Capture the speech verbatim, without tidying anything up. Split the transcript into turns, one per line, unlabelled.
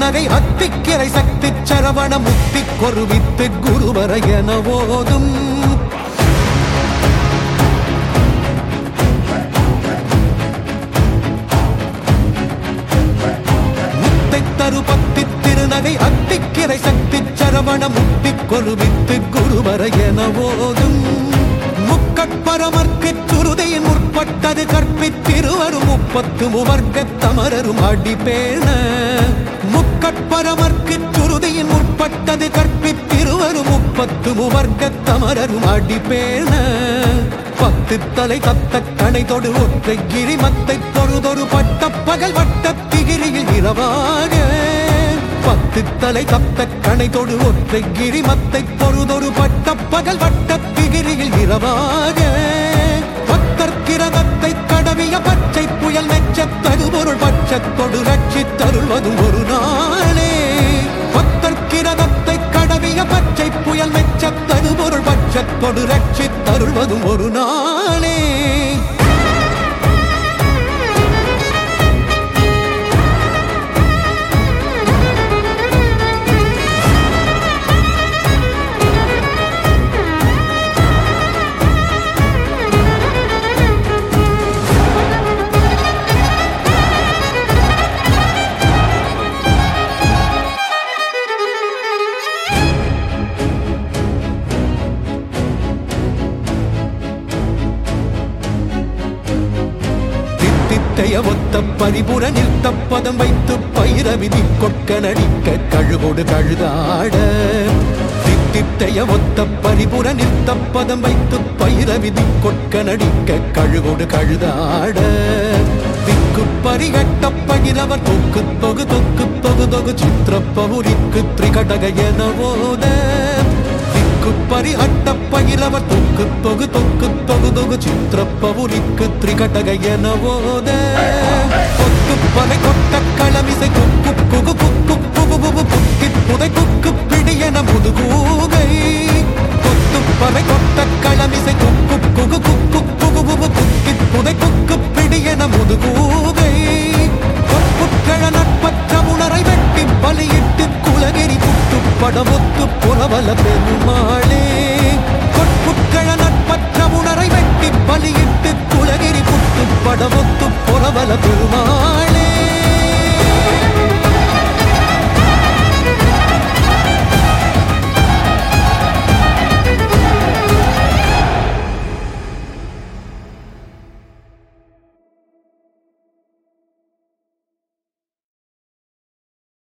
திருநகை அத்திக்கிரை சக்தி சரவண முத்தி கொருவித்து குருவர என ஓதும் முத்தை தருபத்தி திருநகை அத்திக்கிரை சக்தி சரவண முத்தி கொருவித்து குருவர என ஓதும் முக்கட்பரமர்க்கு சுருதையின் முற்பட்டது கற்பித்திருவரும் முப்பத்து முவர்க்க தமரரும் அடிபேண முக்கட்பரமர்க்கு சுருதையின் முற்பட்டது கற்பித்திருவரும் முப்பத்து முவர்க்க தமரரும் அடிபேண பத்து தலை தத்த கணை தொடு ஒற்றை கிரிமத்தை தொழுதொரு பட்ட பகல் வட்ட திகிரியில் இரவாக பத்து தலை தத்த கணை தொடு ஒற்றை கிரிமத்தை பொழுதொரு பட்ட பகல் வட்ட திகிரியில் இரவாக பத்தர் கிரகத்தை கடவிய பச்சை புயல் மெச்ச தருபொருள் பட்சத்தொடு ரட்சி தருள்வதும் ஒரு நாளே பத்தர் கிரகத்தை கடவிய பச்சை புயல் மெச்ச தருபொருள் பட்சத்தொடு ரட்சி தருள்வதும் ஒரு நாளே ஒத்த பரிபுர நிறுத்த பதம் வைத்து பயிர விதி கொட்க நடிக்க கழுகோடு கழுதாட தித்தித்தைய ஒத்த பரிபுர நிறுத்த பதம் வைத்து பயிர விதி கொட்க நடிக்க கழுகோடு கழுதாட திக்கு பரிகட்ட பகிரவர் தொக்கு தொகு தொக்கு தொகு தொகு சித்திரப்பவுரிக்கு திரிகடக என ஓத பரி அட்ட பயிலவர் தொக்கு தொகு தொக்கு தொகு தொகு சித்திரப்பவுரிக்கு திரிகடக என ஓத கொக்கு பலை கொட்ட களமிசை குக்கு குகு குக்கு குகு குகு குக்கி புதை குக்கு பிடி என முதுகூகை கொக்கு பலை கொட்ட களமிசை குக்கு குகு குக்கு குகு குகு குக்கி புதை குக்கு பிடி என முதுகூகை கொப்புக்கிழ நட்பற்ற உணரை வெட்டி பலியிட்டு குலகிரி புட்டு படமுத்து புறவல பெரு